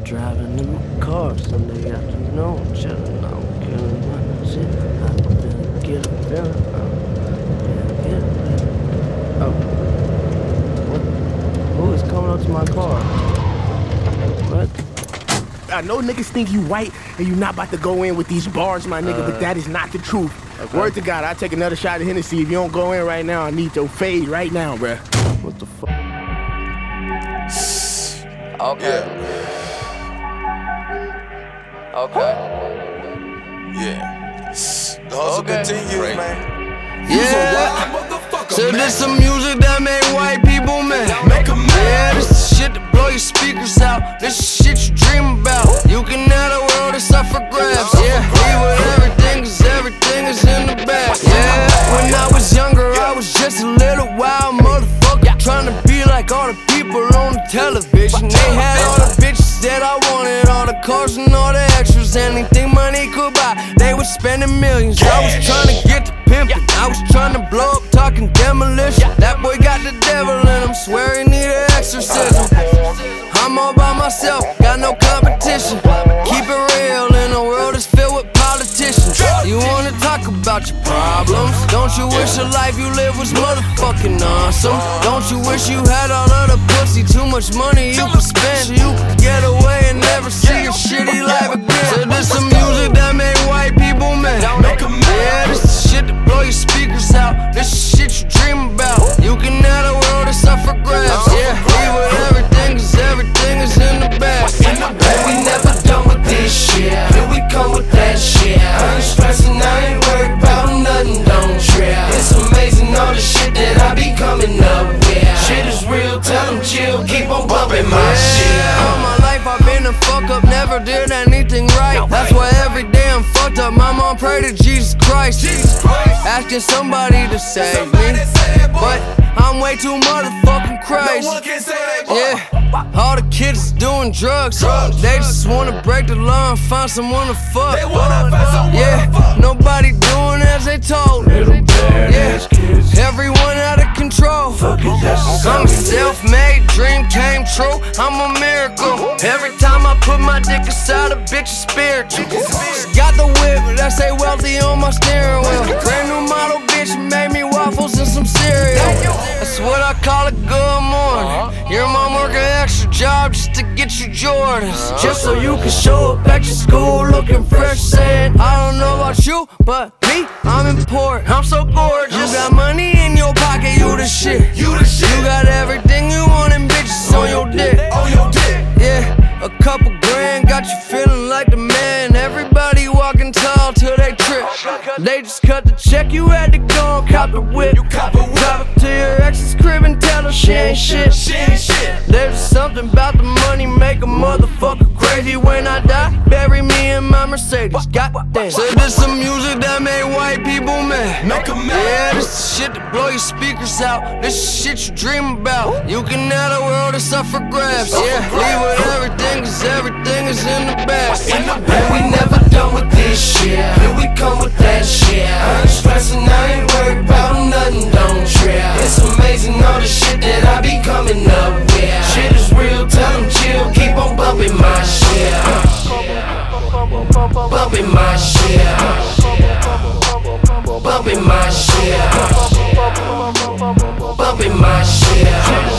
driving in my car Sunday afternoon, chillin' out, killing my shit. I'm finna get a feeling. Oh, what? Who is coming up to my car? What? I know niggas think you white and you not about to go in with these bars, my nigga, but that is not the truth. Okay. Word to God, I'll take another shot of Hennessy. If you don't go in right now, I need your fade right now, bruh. What the fuck? Okay. Yeah. Okay. Yeah. The hustle continues, man. Yeah. So this some music that make white people mad. Make 'em mad. Yeah, this the shit that blow your speakers out. This shit you dream about. You can have the world, it's up for grabs. Yeah, leave with everything, cause everything is in the bag. Yeah, when I was younger, I was just a little wild motherfucker, trying to be like all the people on the television. They had all the bitches that I wanted, all the cars and all the extras, anything money could buy. They was spending millions. I was trying to get to pimping. I was trying to blow up, talking demolition. That boy got the devil in him, swear he need an exorcism. I'm all by myself, got no competition. Keep it real in a world that's filled with politicians. You wanna talk about your problems? Don't you wish the life you live was motherfucking awesome? Don't you wish you had all of the pussy, too much money you could spend, so you could get away and never see your shitty life again? So this some music that make white people mad. Yeah, this the shit that blow your speakers out. This shit you dream about. You can have the world, it's up for grabs. Yeah, leave with everything, cause everything is in the bag. We never done with this shit. Here we come with that shit. I ain't stressing, I ain't worried about nothing, don't trip. It's amazing all the shit that I be coming up with. Shit is real, tell them chill, keep on bumping my shit. All my life I've been a fuck up, never did anything right. That's why every day I'm fucked up. My mom pray to Jesus Christ, asking somebody to save me, but I'm way too motherfucking crazy. Yeah, all the kids is doing drugs. They just wanna break the law and find someone to fuck. Yeah, nobody doing as they told. Yeah, everyone out of control. I'm a self-made, dream came true. I'm a miracle. Every time I put my dick inside a bitch, is spiritual. Got the whip that say wealthy on my steering wheel. Brand new model bitch made me waffles and some cereal. That's what I call a good morning. Your mom work an extra job just to get you Jordans, just so you can show up at your school looking fresh, saying I don't know about you, but me, I'm important. I'm so gorgeous. You got money in your pocket, you the shit. You got everything you want and bitches on your dick. Yeah, a couple grand got you feeling like the man. Everybody walking tall till they trip. They just cut the check, you had to go and cop the whip. Drop it to your ex's crib and tell her she ain't shit. There's something about the money make a motherfucker crazy. When I die, bury me in my Mercedes. Goddamn. So this some music that make white people mad. Yeah, this the shit that blow your speakers out. This shit you dream about. You can have the world, it's up for grabs. Yeah, leave with everything, cause everything is in the bag. We never done with this shit. Here we come with that shit. I ain't stressing, I ain't worried about nothing, don't trip. It's amazing all the shit that I be coming up with. Shit is real, tell them chill, keep on bumping my shit. Bumping my shit. Bumping my shit. Bumping my shit.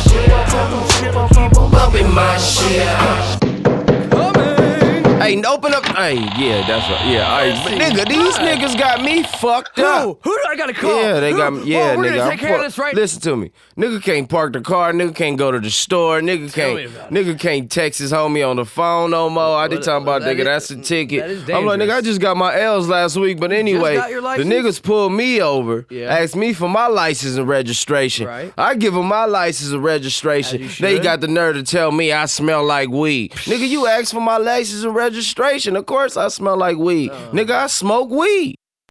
Bumping my shit. Hey, open up. Hey, yeah, that's right. Yeah, all right. But nigga, these niggas got me fucked up. Who do I gotta call? Yeah, they got me. Yeah, we're nigga. gonna take care of this right. Listen to me. Nigga can't park the car. Nigga can't go to the store. Nigga can't text his homie on the phone no more. I did talking about nigga. That's a ticket. That is I'm like, nigga, I just got my L's last week. But anyway, got your the license? niggas pulled me over, asked me for my license and registration. Right. I give them my license and registration. As you They should. got the nerve to tell me I smell like weed. Nigga, you asked for my license and registration. Of course I smell like weed. Nigga, I smoke weed.